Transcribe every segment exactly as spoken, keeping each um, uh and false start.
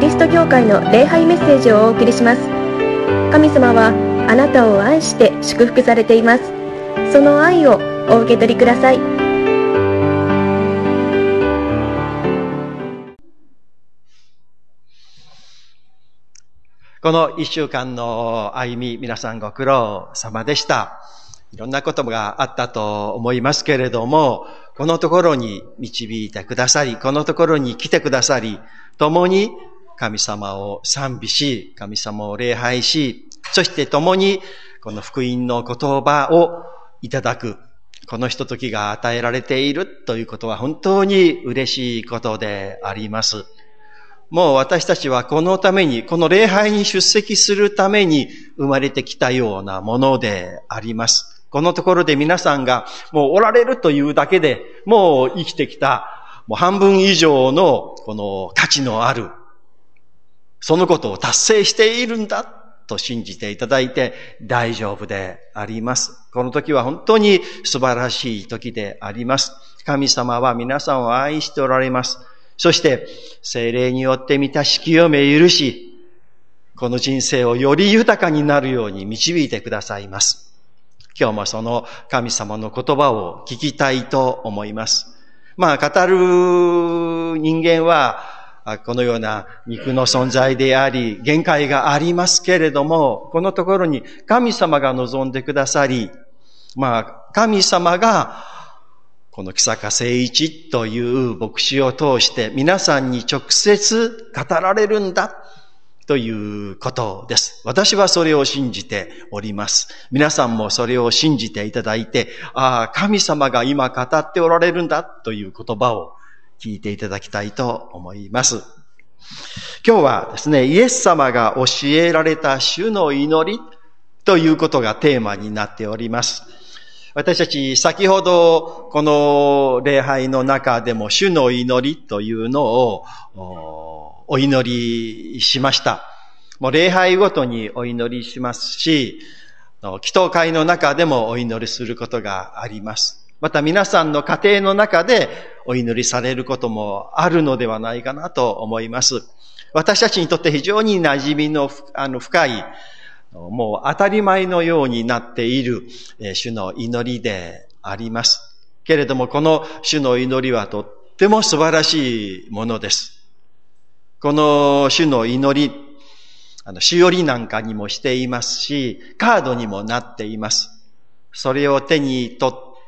リスト教会の礼拝メッセージをお送りします。神様はあなたを愛して祝福されています。その愛をお受け取りください。 この一週間の歩み、皆さんご苦労様でした。いろんなことがあったと思いますけれども、このところに導いてくださり、このところに来てくださり、共に神様を賛美し、神様を礼拝し、そして共にこの福音の言葉をいただく、このひとときが与えられているということは本当に嬉しいことであります。もう私たちはこのために、この礼拝に出席するために生まれてきたようなものであります。このところで皆さんがもうおられるというだけで、もう生きてきたもう半分以上のこの価値のある、そのことを達成しているんだと信じていただいて大丈夫であります。この時は本当に素晴らしい時であります。神様は皆さんを愛しておられます。そして聖霊によって満たし清め許し、この人生をより豊かになるように導いてくださいます。今日もその神様の言葉を聞きたいと思います。まあ語る人間はこのような肉の存在であり限界がありますけれども、このところに神様が望んでくださり、まあ神様がこの木坂誠一という牧師を通して皆さんに直接語られるんだということです。私はそれを信じております。皆さんもそれを信じていただいて、ああ、神様が今語っておられるんだという言葉を聞いていただきたいと思います。今日はですね、イエス様が教えられた主の祈りということがテーマになっております。私たち先ほどこの礼拝の中でも主の祈りというのをお祈りしました。もう礼拝ごとにお祈りしますし、祈祷会の中でもお祈りすることがあります。また皆さんの家庭の中でお祈りされることもあるのではないかなと思います。私たちにとって非常に馴染みの、あの深い、もう当たり前のようになっている主の祈りであります。けれどもこの主の祈りはとっても素晴らしいものです。この主の祈り、あの、しおりなんかにもしていますし、カードにもなっています。それを手に取って、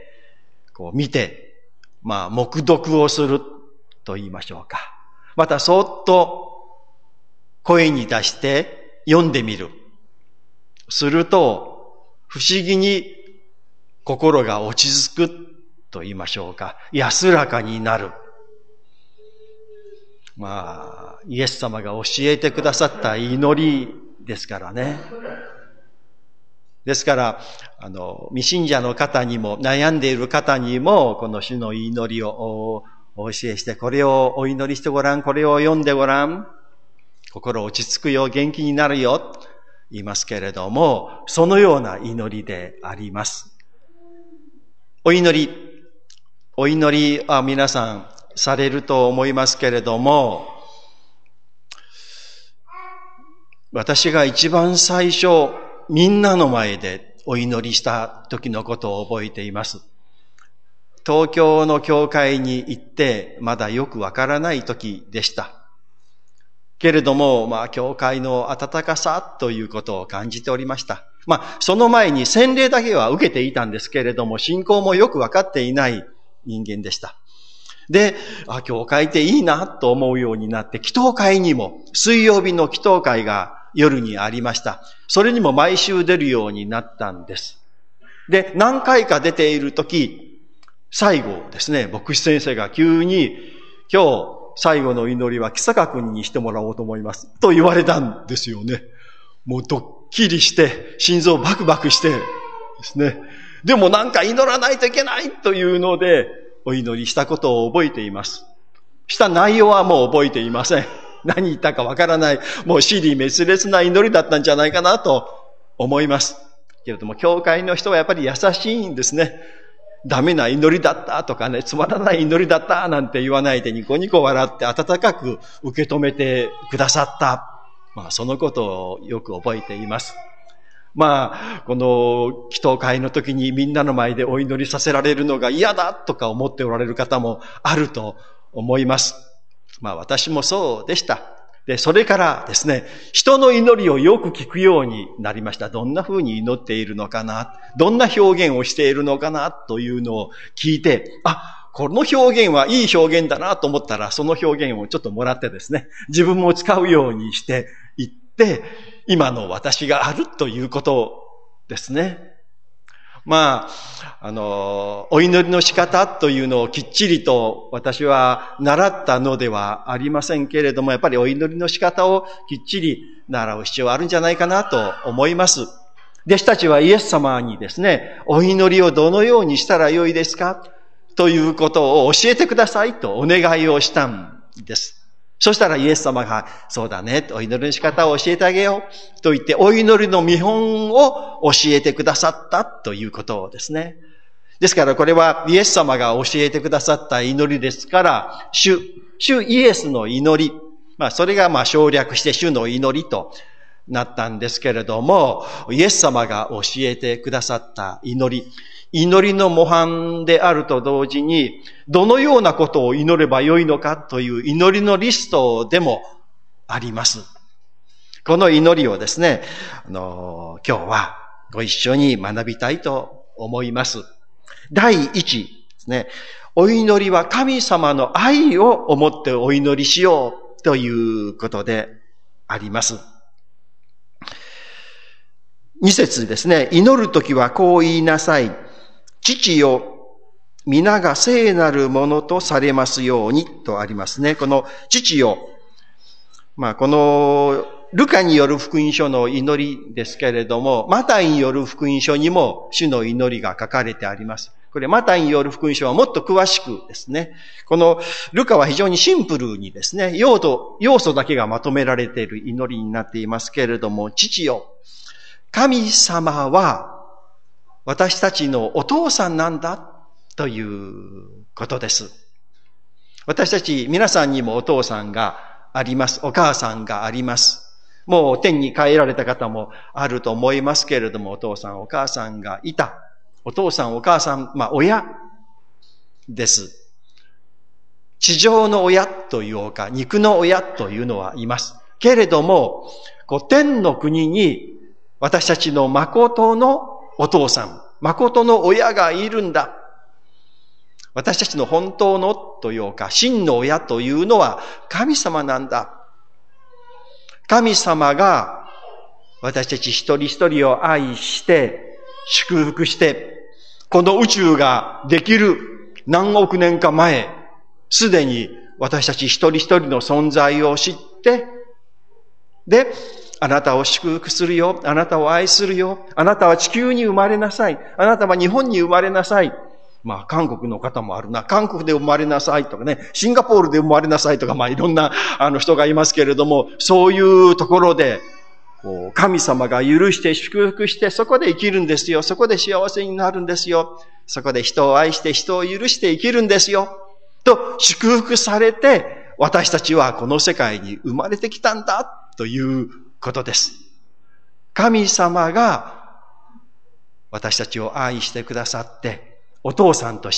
こう見て、まあ、黙読をすると言いましょうか。また、そーっと声に出して読んでみる。すると、不思議に心が落ち着くと言いましょうか。安らかになる。まあ、イエス様が教えてくださった祈りですからね。ですから、あの、未信者の方にも、悩んでいる方にも、この主の祈りをお教えして、これをお祈りしてごらん、これを読んでごらん。心落ち着くよ、元気になるよ。言いますけれども、そのような祈りであります。お祈り、お祈りは皆さんされると思いますけれども、私が一番最初、みんなの前でお祈りした時のことを覚えています。東京の教会に行って、まだよくわからない時でした。けれども、まあ、教会の温かさということを感じておりました。まあ、その前に洗礼だけは受けていたんですけれども、信仰もよくわかっていない人間でした。で、あ、教会っていいなと思うようになって、祈祷会にも、水曜日の祈祷会が夜にありました。それにも毎週出るようになったんです。で、何回か出ているとき、最後ですね、牧師先生が急に、今日、最後の祈りは木坂君にしてもらおうと思います。と言われたんですよね。もうドッキリして、心臓バクバクしてですね。でもなんか祈らないといけないというので、お祈りしたことを覚えています。した内容はもう覚えていません。何言ったかわからない、もう支離滅裂な祈りだったんじゃないかなと思います。けれども、教会の人はやっぱり優しいんですね。 ダメな祈りだったとかね、つまらない祈りだったなんて言わないでニコニコ笑って温かく受け止めてくださった。まあそのことをよく覚えています。まあ、この祈祷会の時にみんなの前でお祈りさせられるのが嫌だとか思っておられる方もあると思います。まあ私もそうでした。で、それからですね、人の祈りをよく聞くようになりました。どんな風に祈っているのかな、どんな表現をしているのかなというのを聞いて、あ、この表現はいい表現だなと思ったら、その表現をちょっともらってですね、自分も使うようにしていって、今の私があるということですね。まあ、あの、お祈りの仕方というのをきっちりと私は習ったのではありませんけれども、やっぱりお祈りの仕方をきっちり習う必要あるんじゃないかなと思います。弟子たちはイエス様にですね、お祈りをどのようにしたらよいですかということを教えてくださいとお願いをしたんです。そしたらイエス様が、そうだね、お祈りの仕方を教えてあげようと言って、お祈りの見本を教えてくださったということですね。ですからこれはイエス様が教えてくださった祈りですから、主、主イエスの祈り、まあそれがまあ省略して主の祈りとなったんですけれども、イエス様が教えてくださった祈り、祈りの模範であると同時に、どのようなことを祈ればよいのかという祈りのリストでもあります。この祈りをですね、あの、今日はご一緒に学びたいと思います。第一ですね、お祈りは神様の愛を思ってお祈りしようということであります。二節ですね、祈るときはこう言いなさい。父よ、皆が聖なるものとされますようにとありますね。この父よ、まあこのルカによる福音書の祈りですけれども、マタイによる福音書にも主の祈りが書かれてあります。これマタイによる福音書はもっと詳しくですね、このルカは非常にシンプルにですね、要素、要素だけがまとめられている祈りになっていますけれども、父よ、神様は私たちのお父さんなんだということです。私たち皆さんにもお父さんがあります。お母さんがあります。もう天に帰られた方もあると思いますけれども、お父さんお母さんがいた。お父さんお母さん、まあ親です。地上の親というか、肉の親というのはいます。けれども、こう天の国に私たちの誠のお父さん、誠の親がいるんだ。私たちの本当のというか、真の親というのは神様なんだ。神様が私たち一人一人を愛して、祝福して、この宇宙ができる何億年か前、すでに私たち一人一人の存在を知って、で、あなたを祝福するよ。あなたを愛するよ。あなたは地球に生まれなさい。あなたは日本に生まれなさい。まあ、韓国の方もあるな。韓国で生まれなさいとかね。シンガポールで生まれなさいとか、まあ、いろんなあの人がいますけれども、そういうところで、こう神様が許して祝福して、そこで生きるんですよ。そこで幸せになるんですよ。そこで人を愛して人を許して生きるんですよ。と、祝福されて、私たちはこの世界に生まれてきたんだ。ということです。神様が私たちを愛してくださって、お父さんとして、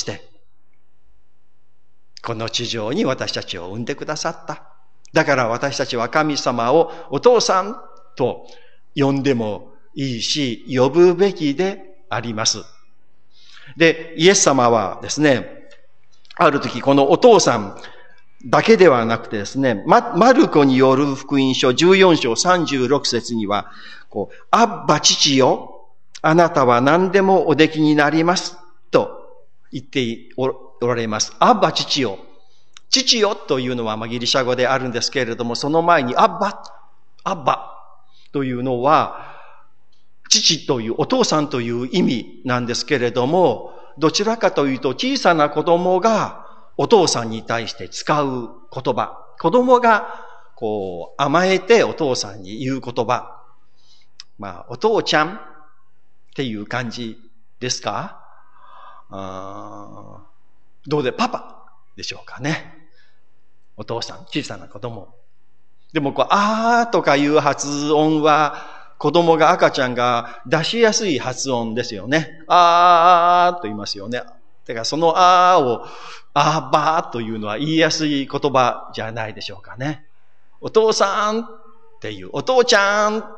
この地上に私たちを産んでくださった。だから私たちは神様をお父さんと呼んでもいいし、呼ぶべきであります。で、イエス様はですね、ある時このお父さん、だけではなくてですね、マ, マルコによる福音書じゅうよん章さんじゅうろく節には、こう、アッバ父よ、あなたは何でもおできになります、と言っておられます。アッバ父よ。父よというのは、まあ、ギリシャ語であるんですけれども、その前にアッバ、アッバというのは、父という、お父さんという意味なんですけれども、どちらかというと小さな子供が、お父さんに対して使う言葉。子供が、こう、甘えてお父さんに言う言葉。まあ、お父ちゃんっていう感じですか？ あどうでパパでしょうかね。お父さん、小さな子供。でもこう、あーとかいう発音は、子供が赤ちゃんが出しやすい発音ですよね。あーと言いますよね。だからそのあーを、あーばーというのは言いやすい言葉じゃないでしょうかね。お父さんっていう、お父ちゃん。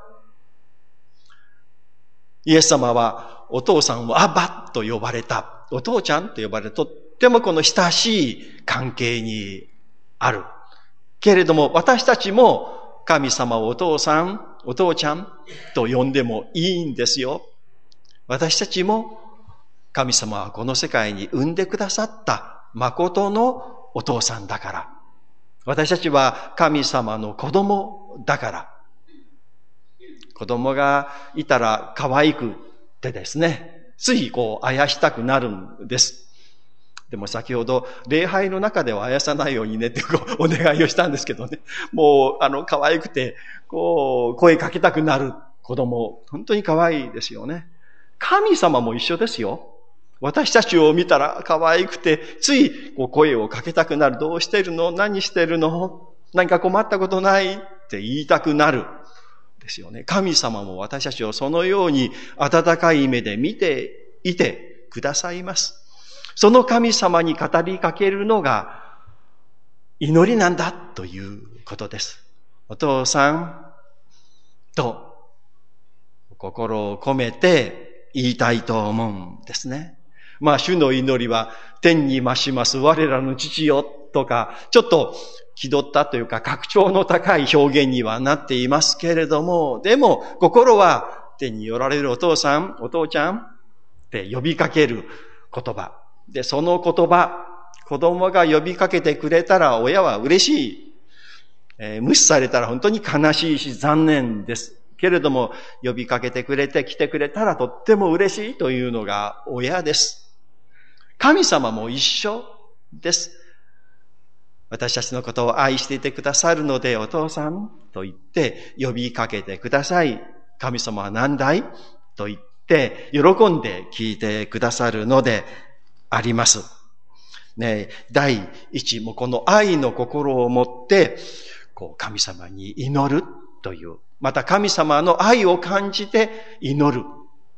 イエス様はお父さんをアバと呼ばれた。お父ちゃんと呼ばれた。とってもこの親しい関係にある。けれども私たちも神様をお父さん、お父ちゃんと呼んでもいいんですよ。私たちも神様はこの世界に産んでくださった誠のお父さんだから。私たちは神様の子供だから。子供がいたら可愛くてですね、ついこうあやしたくなるんです。でも先ほど礼拝の中ではあやさないようにねってこうお願いをしたんですけどね、もうあの可愛くてこう声かけたくなる子供、本当に可愛いですよね。神様も一緒ですよ。私たちを見たら可愛くてついこう声をかけたくなる。どうしてるの？何してるの？何か困ったことない？って言いたくなる。ですよね。神様も私たちをそのように温かい目で見ていてくださいます。その神様に語りかけるのが祈りなんだということです。お父さんと心を込めて言いたいと思うんですね。まあ主の祈りは天に増します我らの父よとかちょっと気取ったというか格調の高い表現にはなっていますけれども、でも心は天におられるお父さん、お父ちゃんって呼びかける言葉。で、その言葉、子供が呼びかけてくれたら親は嬉しい。えー、無視されたら本当に悲しいし残念です。けれども、呼びかけてくれて来てくれたらとっても嬉しいというのが親です。神様も一緒です。私たちのことを愛していてくださるので、お父さんと言って呼びかけてください。神様は何だいと言って喜んで聞いてくださるのであります。ね、第一、もこの愛の心を持って、こう神様に祈るという、また神様の愛を感じて祈る。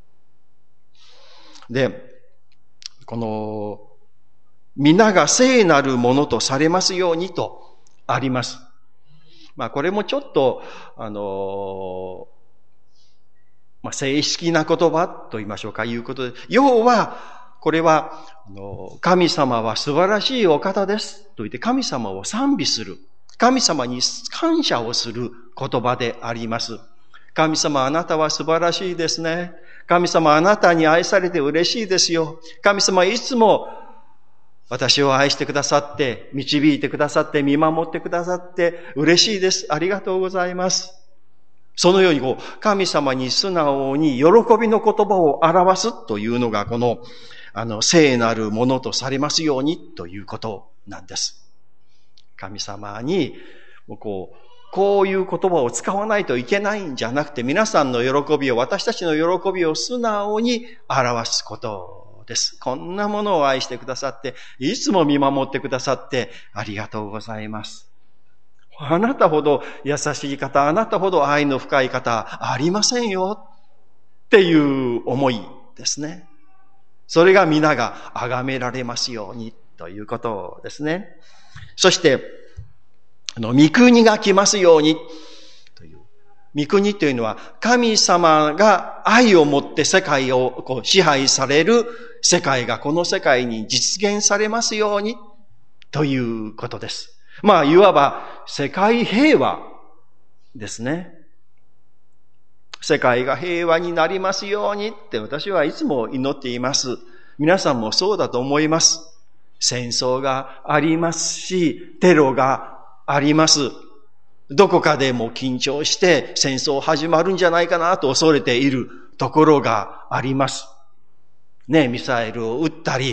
で、この、皆が聖なるものとされますようにとあります。まあこれもちょっと、あの、まあ正式な言葉と言いましょうか、いうことで、要は、これは、あの、神様は素晴らしいお方ですと言って神様を賛美する。神様に感謝をする言葉であります。神様あなたは素晴らしいですね。神様あなたに愛されて嬉しいですよ。神様いつも私を愛してくださって、導いてくださって、見守ってくださって嬉しいです。ありがとうございます。そのようにこう、神様に素直に喜びの言葉を表すというのがこの、あの、聖なるものとされますようにということなんです。神様に、こう、こういう言葉を使わないといけないんじゃなくて、皆さんの喜びを、私たちの喜びを素直に表すことです。こんなものを愛してくださって、いつも見守ってくださって、ありがとうございます。あなたほど優しい方、あなたほど愛の深い方、ありませんよっていう思いですね。それが皆が崇められますようにということですね。そして、あの、御国が来ますようにという。御国というのは神様が愛を持って世界をこう支配される世界がこの世界に実現されますようにということです。まあ、いわば世界平和ですね。世界が平和になりますようにって私はいつも祈っています。皆さんもそうだと思います。戦争がありますし、テロがあります。どこかでも緊張して戦争始まるんじゃないかなと恐れているところがあります。ね、ミサイルを撃ったり、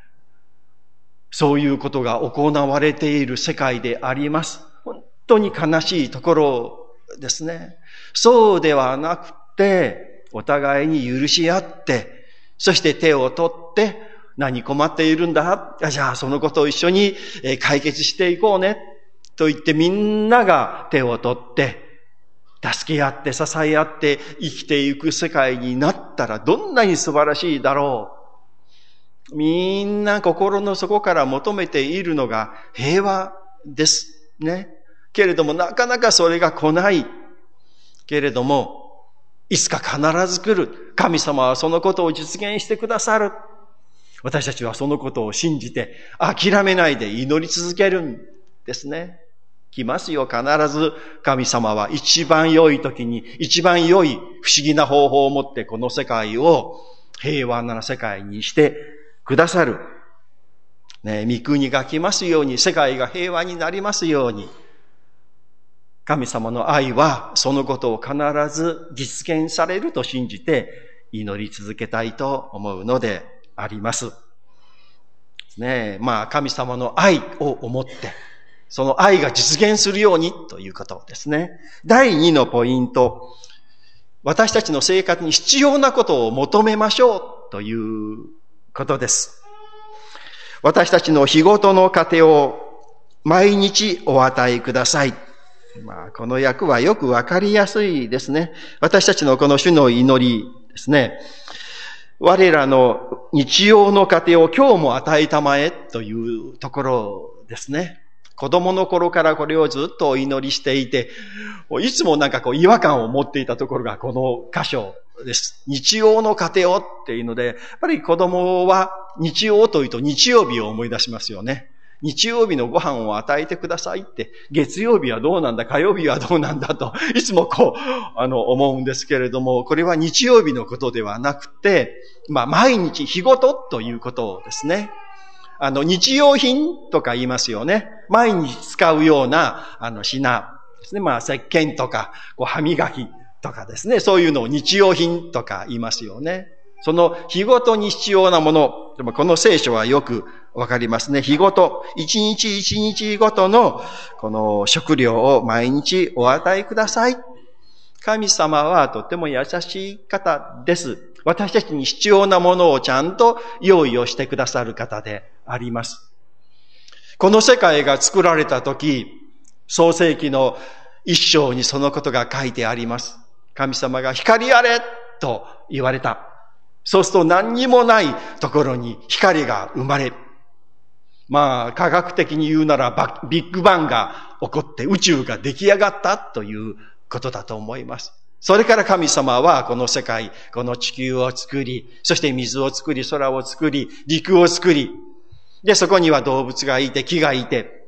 そういうことが行われている世界であります。本当に悲しいところですね。そうではなくて、お互いに許し合って、そして手を取って何困っているんだ？じゃあそのことを一緒に解決していこうね。と言ってみんなが手を取って、助け合って支え合って生きていく世界になったらどんなに素晴らしいだろう。みんな心の底から求めているのが平和ですね。けれどもなかなかそれが来ない。けれども、いつか必ず来る。神様はそのことを実現してくださる。私たちはそのことを信じて諦めないで祈り続けるんですね。来ますよ、必ず。神様は一番良い時に一番良い不思議な方法を持ってこの世界を平和な世界にしてくださる。ね、御国が来ますように、世界が平和になりますように。神様の愛はそのことを必ず実現されると信じて祈り続けたいと思うのであります。ね、まあ神様の愛を思って、その愛が実現するようにということですね。第二のポイント。私たちの生活に必要なことを求めましょうということです。私たちの日ごとの糧を毎日お与えください。まあ、この訳はよくわかりやすいですね。私たちのこの主の祈りですね。我らの日曜の糧を今日も与えたまえというところですね。子供の頃からこれをずっとお祈りしていて、いつもなんかこう違和感を持っていたところがこの箇所です。日曜の糧をっていうので、やっぱり子供は日曜というと日曜日を思い出しますよね。日曜日のご飯を与えてくださいって、月曜日はどうなんだ、火曜日はどうなんだと、いつもこう、あの、思うんですけれども、これは日曜日のことではなくて、まあ、毎日日ごとということですね。あの、日用品とか言いますよね。毎日使うような、あの、品ですね。まあ、石鹸とか、こう歯磨きとかですね。そういうのを日用品とか言いますよね。その日ごとに必要なもの、でもこの聖書はよくわかりますね。日ごと、一日一日ごとのこの食料を毎日お与えください。神様はとても優しい方です。私たちに必要なものをちゃんと用意をしてくださる方であります。この世界が作られたとき、創世記の一章にそのことが書いてあります。神様が光あれと言われた。そうすると何にもないところに光が生まれ、まあ科学的に言うならビッグバンが起こって宇宙が出来上がったということだと思います。それから神様はこの世界、この地球を作り、そして水を作り、空を作り、陸を作り、でそこには動物がいて、木がいて、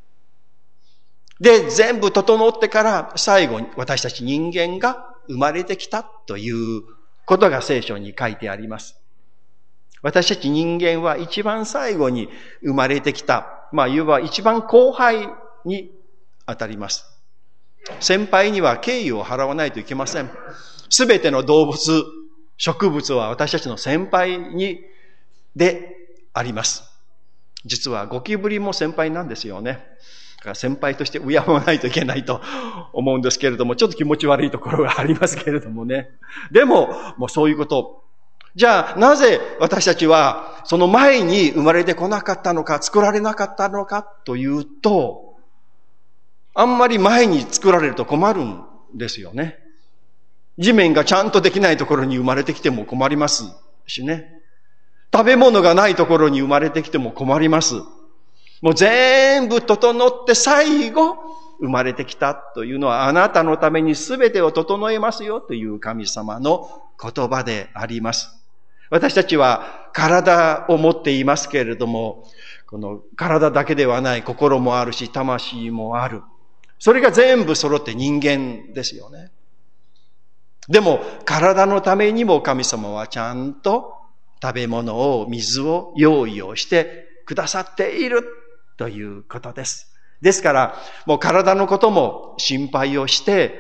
で全部整ってから最後に私たち人間が生まれてきたということが聖書に書いてあります。私たち人間は一番最後に生まれてきた。まあ言えば一番後輩に当たります。先輩には敬意を払わないといけません。すべての動物、植物は私たちの先輩にであります。実はゴキブリも先輩なんですよね。だから先輩として敬わないといけないと思うんですけれども、ちょっと気持ち悪いところがありますけれどもね。でも、もうそういうこと。じゃあ、なぜ私たちはその前に生まれてこなかったのか、作られなかったのかというと、あんまり前に作られると困るんですよね。地面がちゃんとできないところに生まれてきても困りますしね。食べ物がないところに生まれてきても困ります。もう全部整って最後生まれてきたというのはあなたのために全てを整えますよという神様の言葉であります。私たちは体を持っていますけれども、この体だけではない心もあるし魂もある。それが全部揃って人間ですよね。でも体のためにも神様はちゃんと食べ物を水を用意をしてくださっているということです。ですから、もう体のことも心配をして、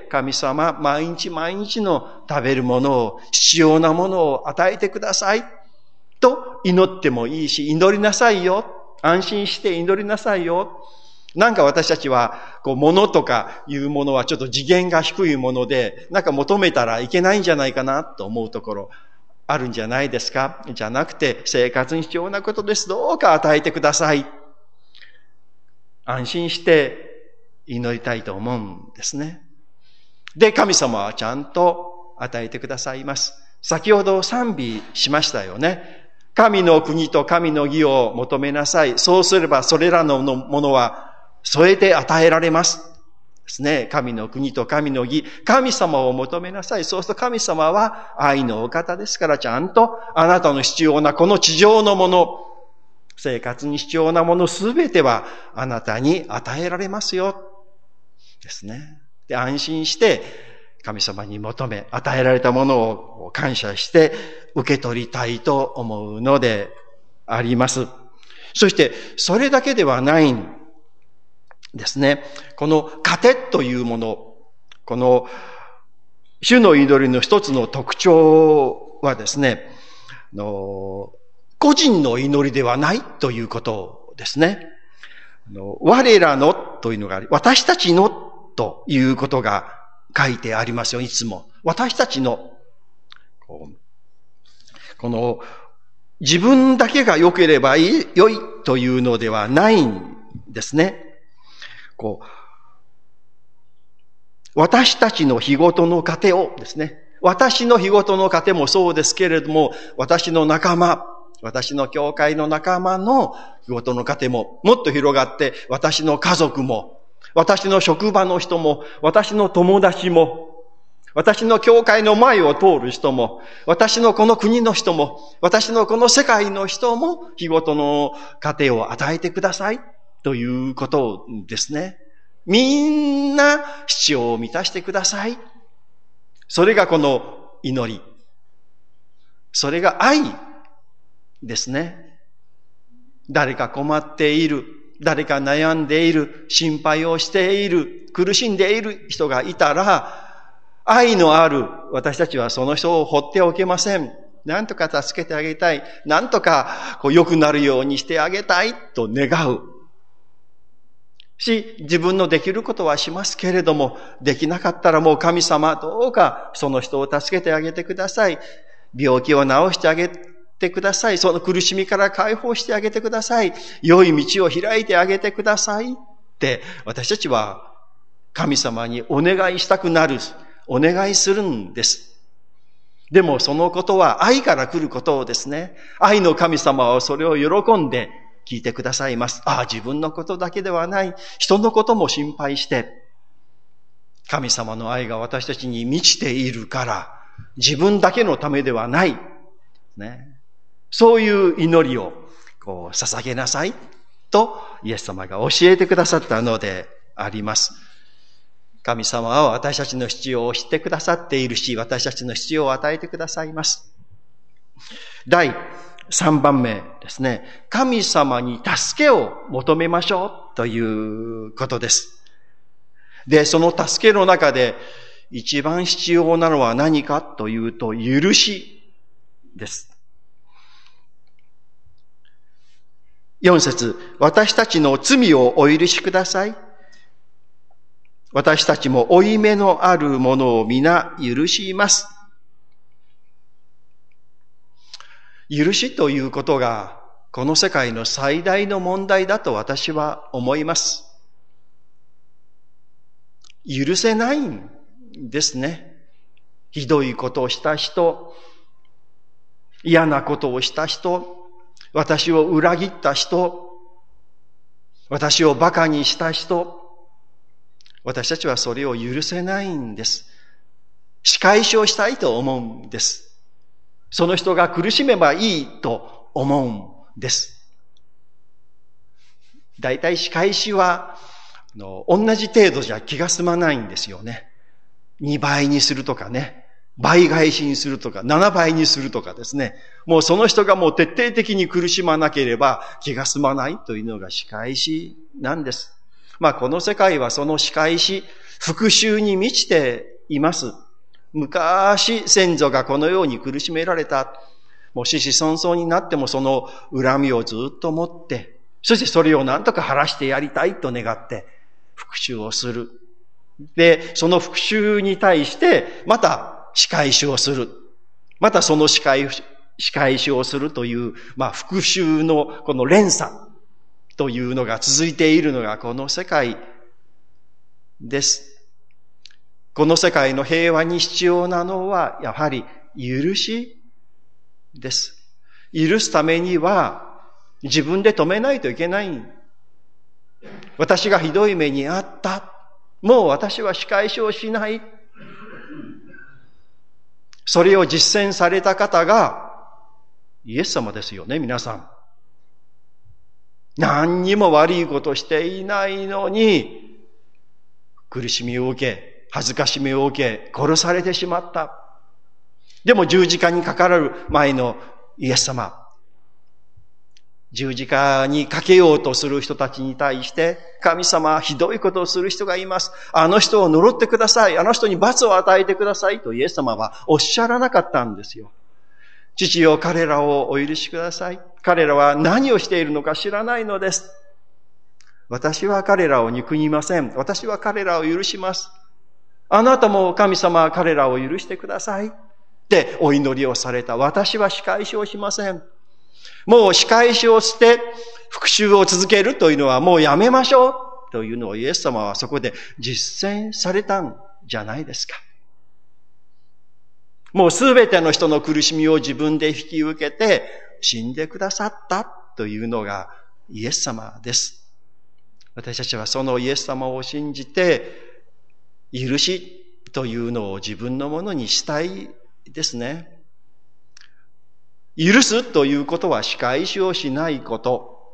神様、毎日毎日の食べるものを、必要なものを与えてください。と祈ってもいいし、祈りなさいよ。安心して祈りなさいよ。なんか私たちは、こう、物とかいうものはちょっと次元が低いもので、なんか求めたらいけないんじゃないかなと思うところあるんじゃないですか？じゃなくて、生活に必要なことです。どうか与えてください。安心して祈りたいと思うんですね。で、神様はちゃんと与えてくださいます。先ほど賛美しましたよね。神の国と神の義を求めなさい。そうすればそれらのものは添えて与えられます。ですね。神の国と神の義。神様を求めなさい。そうすると神様は愛のお方ですから、ちゃんとあなたの必要なこの地上のもの、生活に必要なものすべてはあなたに与えられますよ。ですね。で、安心して神様に求め、与えられたものを感謝して受け取りたいと思うのであります。そして、それだけではないんですね。この糧というもの、この主の祈りの一つの特徴はですね、あの個人の祈りではないということですね。あの我らのというのがあり、私たちのということが書いてありますよ、いつも。私たちの、この自分だけが良ければいい、良いというのではないんですね。こう私たちの日ごとの糧をですね。私の日ごとの糧もそうですけれども、私の仲間、私の教会の仲間の日ごとの糧ももっと広がって、私の家族も、私の職場の人も、私の友達も、私の教会の前を通る人も、私のこの国の人も、私のこの世界の人も、日ごとの糧を与えてくださいということですね。みんな必要を満たしてください。それがこの祈り。それが愛ですね。誰か困っている、誰か悩んでいる、心配をしている、苦しんでいる人がいたら、愛のある私たちはその人を放っておけません。なんとか助けてあげたい。なんとかこう良くなるようにしてあげたいと願う。し、自分のできることはしますけれども、できなかったらもう神様どうかその人を助けてあげてください。病気を治してあげてください。その苦しみから解放してあげてください。良い道を開いてあげてくださいって私たちは神様にお願いしたくなる。お願いするんです。でもそのことは愛から来ることですね。愛の神様はそれを喜んで聞いてくださいます。ああ、自分のことだけではない。人のことも心配して、神様の愛が私たちに満ちているから、自分だけのためではない。ね、そういう祈りをこう捧げなさいとイエス様が教えてくださったのであります。神様は私たちの必要を知ってくださっているし、私たちの必要を与えてくださいます。第三番目ですね。神様に助けを求めましょうということです。で、その助けの中で一番必要なのは何かというと、許しです。四節、私たちの罪をお許しください。私たちも負い目のあるものを皆許します。許しということがこの世界の最大の問題だと私は思います。許せないんですね。ひどいことをした人、嫌なことをした人、私を裏切った人、私を馬鹿にした人、私たちはそれを許せないんです。仕返しをしたいと思うんです。その人が苦しめばいいと思うんです。だいたい仕返しはあの同じ程度じゃ気が済まないんですよね。にばいにするとかね、倍返しにするとか、ななばいにするとかですね。もうその人がもう徹底的に苦しまなければ気が済まないというのが仕返しなんです。まあこの世界はその仕返し、復讐に満ちています。昔先祖がこのように苦しめられた。もう死死孫々になってもその恨みをずっと持って、そしてそれを何とか晴らしてやりたいと願って復讐をする。で、その復讐に対してまた仕返しをする。 またその仕返し、仕返しをするという、まあ復讐のこの連鎖というのが続いているのがこの世界です。この世界の平和に必要なのはやはり許しです。許すためには自分で止めないといけない。私がひどい目にあった。もう私は仕返しをしない。それを実践された方がイエス様ですよね、皆さん。何にも悪いことしていないのに、苦しみを受け、恥ずかしみを受け、殺されてしまった。でも十字架にかかる前のイエス様。十字架にかけようとする人たちに対して、神様、ひどいことをする人がいます。あの人を呪ってください。あの人に罰を与えてくださいとイエス様はおっしゃらなかったんですよ。父よ、彼らをお許しください。彼らは何をしているのか知らないのです。私は彼らを憎みません。私は彼らを許します。あなたも神様は彼らを許してください。ってお祈りをされた。私は仕返しをしません。もう仕返しをして復讐を続けるというのはもうやめましょうというのをイエス様はそこで実践されたんじゃないですか。もうすべての人の苦しみを自分で引き受けて死んでくださったというのがイエス様です。私たちはそのイエス様を信じて許しというのを自分のものにしたいですね。許すということは仕返しをしないこと。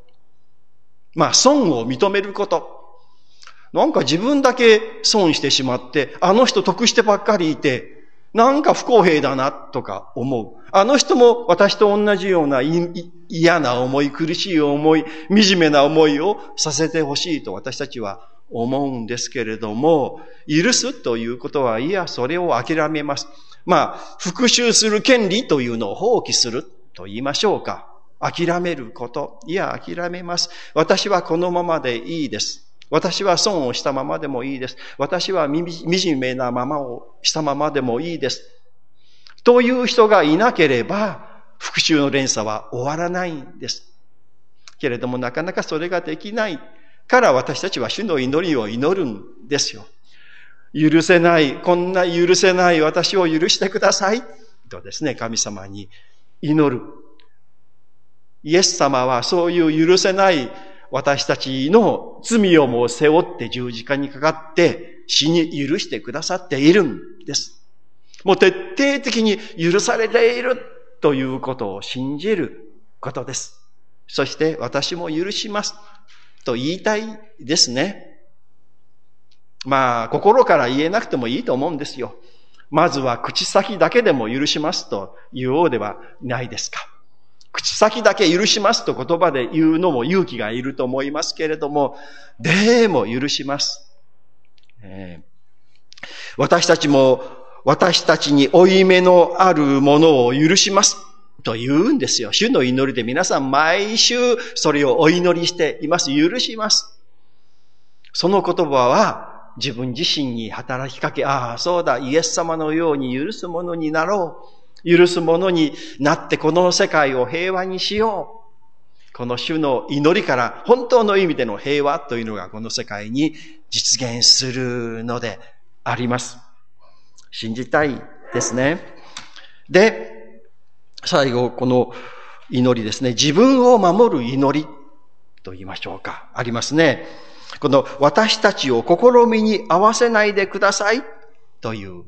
まあ損を認めること。なんか自分だけ損してしまって、あの人得してばっかりいて、なんか不公平だなとか思う。あの人も私と同じような嫌な思い、苦しい思い、惨めな思いをさせてほしいと私たちは思うんですけれども、許すということは、いや、それを諦めます。まあ、復讐する権利というのを放棄すると言いましょうか。諦めること。いや、諦めます。私はこのままでいいです。私は損をしたままでもいいです。私は惨めなままをしたままでもいいです。という人がいなければ、復讐の連鎖は終わらないんです。けれどもなかなかそれができないから私たちは主の祈りを祈るんですよ。許せない、こんな許せない私を許してください。とですね、神様に祈る。イエス様はそういう許せない私たちの罪をも背負って十字架にかかって死に許してくださっているんです。もう徹底的に許されているということを信じることです。そして私も許しますと言いたいですね。まあ、心から言えなくてもいいと思うんですよ。まずは口先だけでも許しますと言おうではないですか。口先だけ許しますと言葉で言うのも勇気がいると思いますけれども、でも許します。えー、私たちも私たちに負い目のあるものを許しますと言うんですよ。主の祈りで皆さん毎週それをお祈りしています。許します。その言葉は自分自身に働きかけ、ああ、そうだ、イエス様のように許すものになろう。許すものになってこの世界を平和にしよう。この主の祈りから本当の意味での平和というのがこの世界に実現するのであります。信じたいですね。で、最後この祈りですね。自分を守る祈りと言いましょうか。ありますね。この私たちを試みに合わせないでくださいという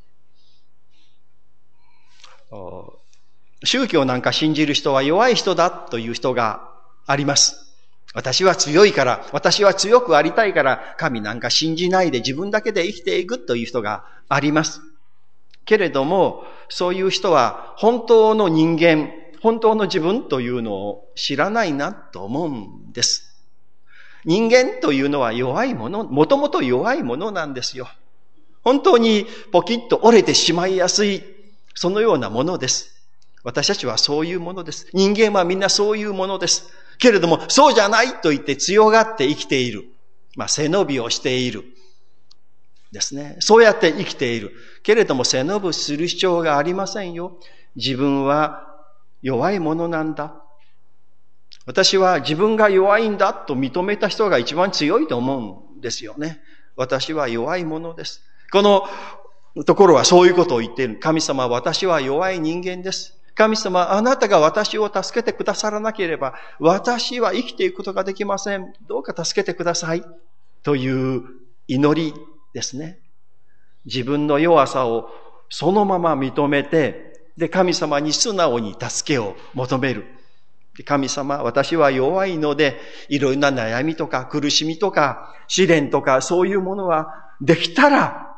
宗教なんか信じる人は弱い人だという人があります。私は強いから、私は強くありたいから神なんか信じないで自分だけで生きていくという人があります。けれどもそういう人は本当の人間、本当の自分というのを知らないなと思うんです。人間というのは弱いもの、もともと弱いものなんですよ。本当にポキッと折れてしまいやすい、そのようなものです。私たちはそういうものです。人間はみんなそういうものです。けれども、そうじゃないと言って強がって生きている。まあ、背伸びをしている。ですね。そうやって生きている。けれども、背伸びする必要がありませんよ。 自分は弱いものなんだ。私は自分が弱いんだと認めた人が一番強いと思うんですよね。私は弱いものです。このところはそういうことを言っている。神様、私は弱い人間です。神様、あなたが私を助けてくださらなければ、私は生きていくことができません。どうか助けてください。という祈りですね。自分の弱さをそのまま認めて、で、神様に素直に助けを求める。で、神様、私は弱いので、いろんな悩みとか苦しみとか試練とかそういうものはできたら、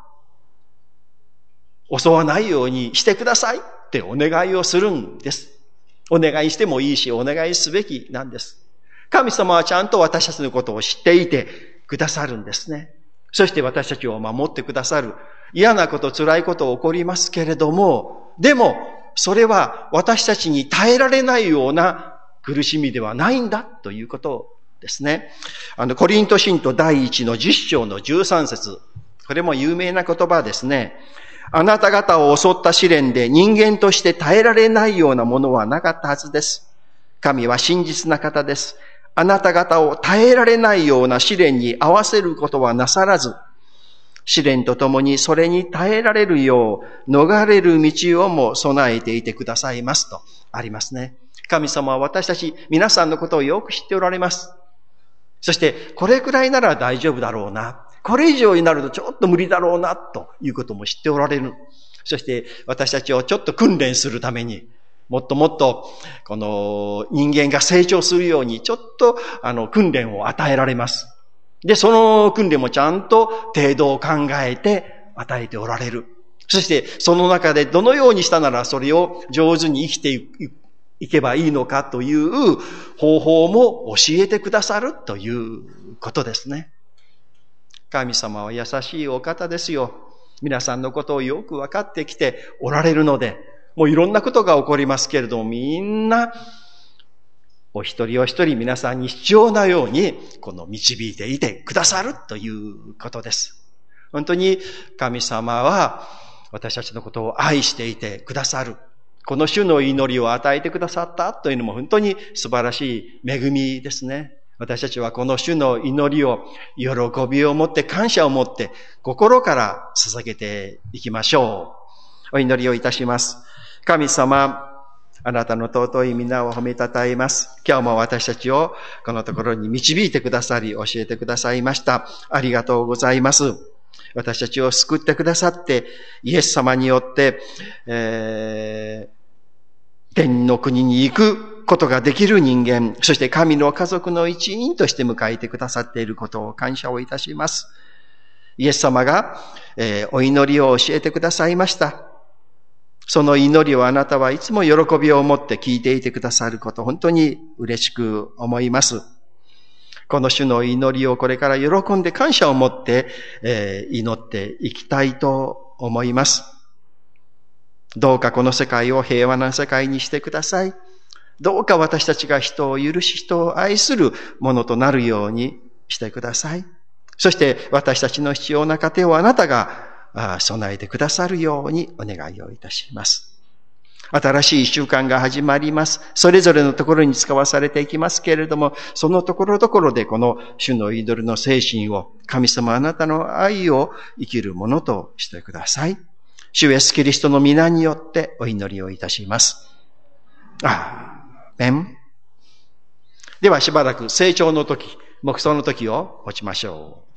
襲わないようにしてくださいってお願いをするんです。お願いしてもいいし、お願いすべきなんです。神様はちゃんと私たちのことを知っていてくださるんですね。そして私たちを守ってくださる。嫌なこと、辛いこと起こりますけれども、でも、それは私たちに耐えられないような苦しみではないんだということですね。あの、コリント信徒第一の十章の十三節。これも有名な言葉ですね。あなた方を襲った試練で人間として耐えられないようなものはなかったはずです。神は真実な方です。あなた方を耐えられないような試練に合わせることはなさらず、試練とともにそれに耐えられるよう逃れる道をも備えていてくださいますとありますね。神様は私たち皆さんのことをよく知っておられます。そしてこれくらいなら大丈夫だろうな。これ以上になるとちょっと無理だろうなということも知っておられる。そして私たちをちょっと訓練するためにもっともっとこの人間が成長するようにちょっとあの訓練を与えられます。で、その訓練もちゃんと程度を考えて与えておられる。そして、その中でどのようにしたならそれを上手に生きていけばいいのかという方法も教えてくださるということですね。神様は優しいお方ですよ。皆さんのことをよく分かってきておられるので、もういろんなことが起こりますけれども、みんな、お一人お一人皆さんに必要なように、この導いていてくださるということです。本当に神様は私たちのことを愛していてくださる。この主の祈りを与えてくださったというのも本当に素晴らしい恵みですね。私たちはこの主の祈りを喜びを持って感謝を持って心から捧げていきましょう。お祈りをいたします。神様、あなたの尊い皆を褒めたたえます。今日も私たちをこのところに導いてくださり、教えてくださいました。ありがとうございます。私たちを救ってくださって、イエス様によって、えー、天の国に行くことができる人間、そして神の家族の一員として迎えてくださっていることを感謝をいたします。イエス様が、えー、お祈りを教えてくださいました。その祈りをあなたはいつも喜びを持って聞いていてくださること、本当に嬉しく思います。この主の祈りをこれから喜んで感謝を持って、えー、祈っていきたいと思います。どうかこの世界を平和な世界にしてください。どうか私たちが人を許し、人を愛するものとなるようにしてください。そして私たちの必要な糧をあなたが備えてくださるようにお願いをいたします。新しい一週間が始まります。それぞれのところに使わされていきますけれども、そのところどころでこの主の祈りの精神を、神様あなたの愛を生きるものとしてください。主イエスキリストの皆によってお祈りをいたします。アーメン。ではしばらく成長の時、黙想の時を持ちましょう。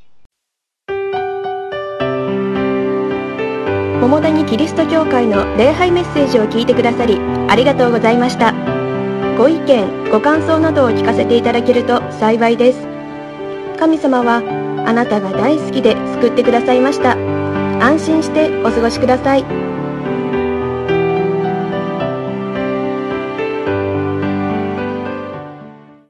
桃谷キリスト教会の礼拝メッセージを聞いてくださりありがとうございました。ご意見ご感想などを聞かせていただけると幸いです。神様はあなたが大好きで救ってくださいました。安心してお過ごしください。